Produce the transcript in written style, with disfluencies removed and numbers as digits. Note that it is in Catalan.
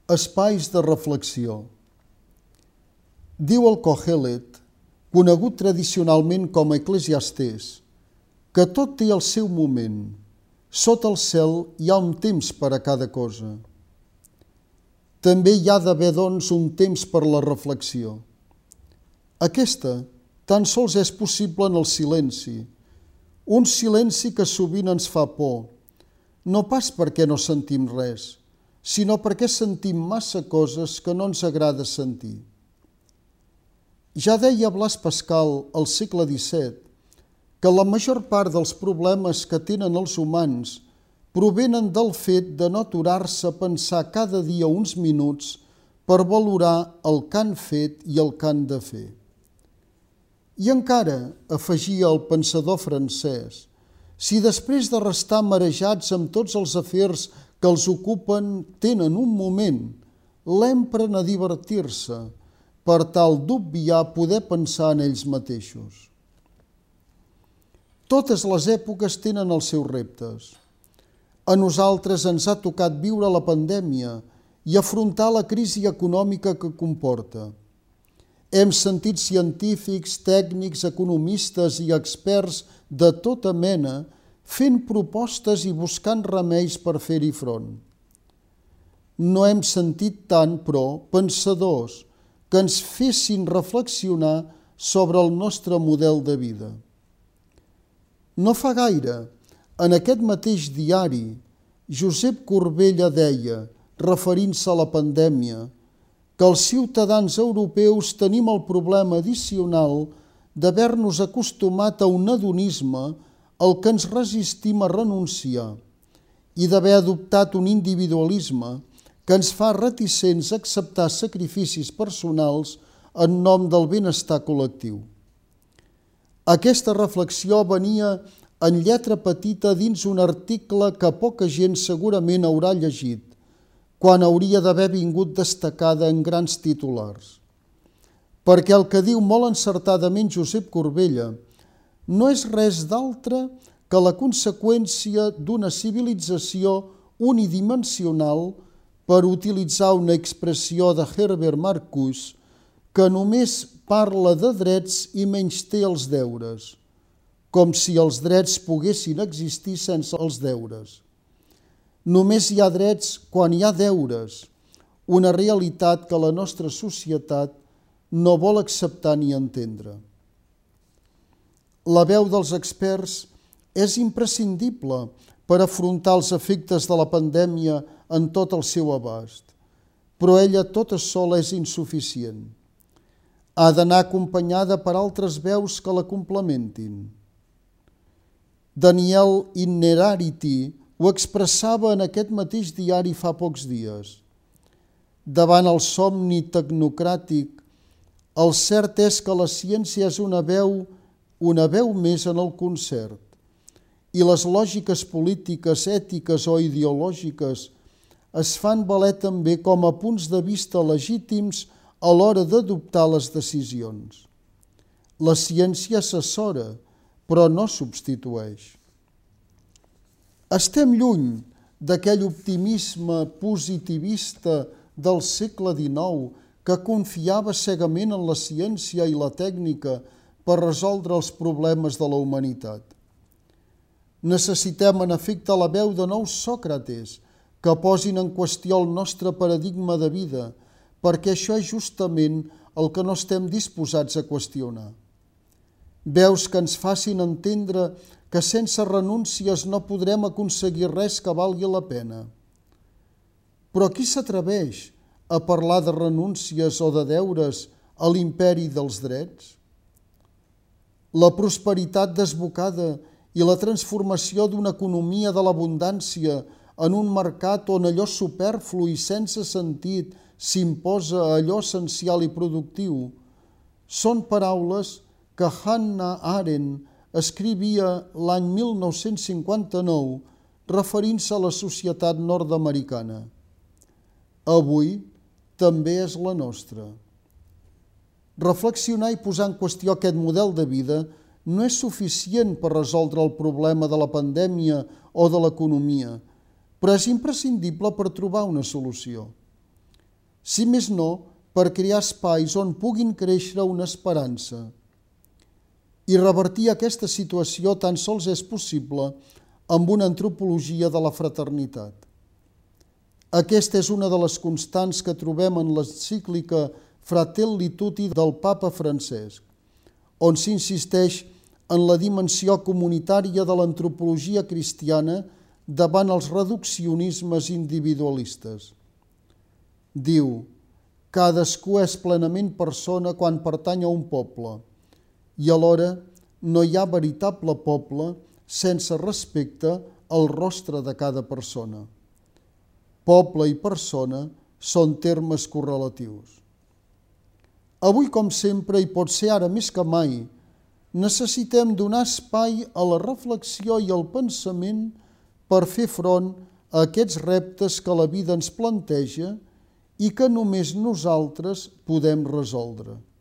Espais de reflexió. Diu el Coelet, conegut tradicionalment com a Eclesiastès, que tot té el seu moment. Sota el cel hi ha un temps per a cada cosa. També hi ha d'haver, doncs, un temps per la reflexió. Aquesta tan sols és possible en el silenci, un silenci que sovint ens fa por, no pas perquè no sentim res, sinó perquè sentim massa coses que no ens agrada sentir. Ja deia Blaise Pascal al segle XVII que la major part dels problemes que tenen els humans provenen del fet de no aturar-se a pensar cada dia uns minuts per valorar el que han fet i el que han de fer. I encara, afegia el pensador francès, si després de restar marejats amb tots els afers que els ocupen tenen un moment, l'empren a divertir-se per tal d'obviar poder pensar en ells mateixos. Totes les èpoques tenen els seus reptes. A nosaltres ens ha tocat viure la pandèmia i afrontar la crisi econòmica que comporta. Hem sentit científics, tècnics, economistes i experts de tota mena fent propostes i buscant remeis per fer-hi front. No hem sentit tant, però, pensadors que ens fessin reflexionar sobre el nostre model de vida. No fa gaire, en aquest mateix diari, Josep Corbella deia, referint-se a la pandèmia, que els ciutadans europeus tenim el problema addicional d'haver-nos acostumat a un hedonisme al que ens resistim a renunciar i d'haver adoptat un individualisme que ens fa reticents a acceptar sacrificis personals en nom del benestar col·lectiu. Aquesta reflexió venia en lletra petita dins un article que poca gent segurament haurà llegit, quan hauria d'haver vingut destacada en grans titulars. Perquè el que diu molt encertadament Josep Corbella no és res d'altre que la conseqüència d'una civilització unidimensional, per utilitzar una expressió de Herbert Marcuse, que només parla de drets i menysté els deures, com si els drets poguessin existir sense els deures. Només hi ha drets quan hi ha deures, una realitat que la nostra societat no vol acceptar ni entendre. La veu dels experts és imprescindible per afrontar els efectes de la pandèmia en tot el seu abast, però ella tota sola és insuficient. Ha d'anar acompanyada per altres veus que la complementin. Daniel Innerarity ho expressava en aquest mateix diari fa pocs dies. Davant el somni tecnocràtic, el cert és que la ciència és una veu més en el concert, i les lògiques polítiques, ètiques o ideològiques es fan valer també com a punts de vista legítims a l'hora d'adoptar les decisions. La ciència assessora, però no substitueix. Estem lluny d'aquell optimisme positivista del segle XIX que confiava cegament en la ciència i la tècnica per resoldre els problemes de la humanitat. Necessitem, en efecte, la veu de nous Sòcrates que posin en qüestió el nostre paradigma de vida, perquè això és justament el que no estem disposats a qüestionar. Veus que ens facin entendre que sense renúncies no podrem aconseguir res que valgui la pena. Però qui s'atreveix a parlar de renúncies o de deures a l'imperi dels drets? La prosperitat desbocada i la transformació d'una economia de l'abundància en un mercat on allò superflu i sense sentit s'imposa a allò essencial i productiu són paraules que Hannah Arendt escrivia l'any 1959 referint-se a la societat nord-americana. Avui també és la nostra. Reflexionar i posar en qüestió aquest model de vida no és suficient per resoldre el problema de la pandèmia o de l'economia, però és imprescindible per trobar una solució. si més no, per crear espais on puguin créixer una esperança. I revertir aquesta situació tan sols és possible amb una antropologia de la fraternitat. Aquesta és una de les constants que trobem en l'encíclica Fratelli Tutti del Papa Francesc, on s'insisteix en la dimensió comunitària de l'antropologia cristiana davant els reduccionismes individualistes. Diu: cadascú és plenament persona quan pertany a un poble, i alhora no hi ha veritable poble sense respecte al rostre de cada persona. Poble i persona són termes correlatius. Avui, com sempre, i pot ser ara més que mai, necessitem donar espai a la reflexió i al pensament per fer front a aquests reptes que la vida ens planteja i que només nosaltres podem resoldre.